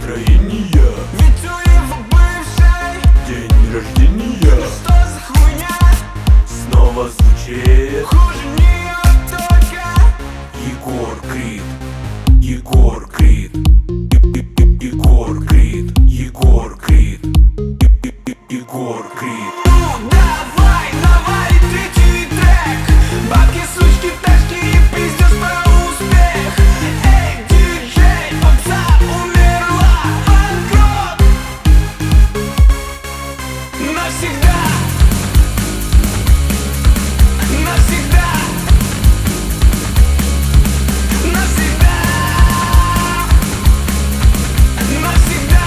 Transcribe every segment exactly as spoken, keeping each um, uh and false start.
настроения, ведь у его бывшей день рождения. Что за хуйня? Снова звучит Хуже нее только Егор Крид, Егор Крид, Егор Крид, Егор Крид, Егор Крид. Ну давай, давай, третий трек. Бабки, сучки, тачки и пиздец про успех. Эй, диджей, попса умерла. Панк-рок навсегда. Навсегда. Навсегда. Навсегда.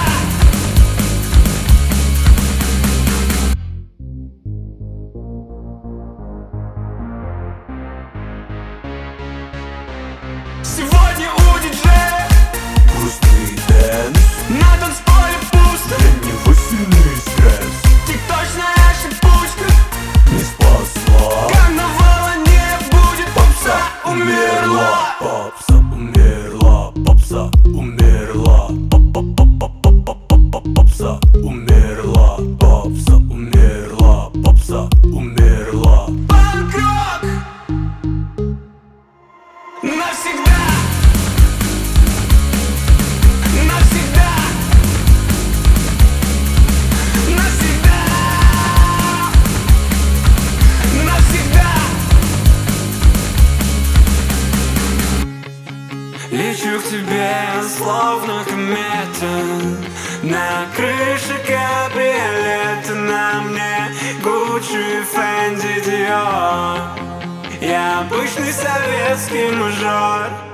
Сегодня у диджея Грустный дэнс, на танцполе пусто. для него сильный стресс. Тикточная шипучка Не спасла, карнавала не будет. Попса умерла. попса умерла, попса умерла, попса умерла, попса умерла, попса умерла. Панк-рок навсегда. Навсегда. Навсегда. Навсегда. Лечу к тебе, словно комета. На крыше кабриолета, на мне Гуччи, Фэнди, Диор. Я обычный советский мажор.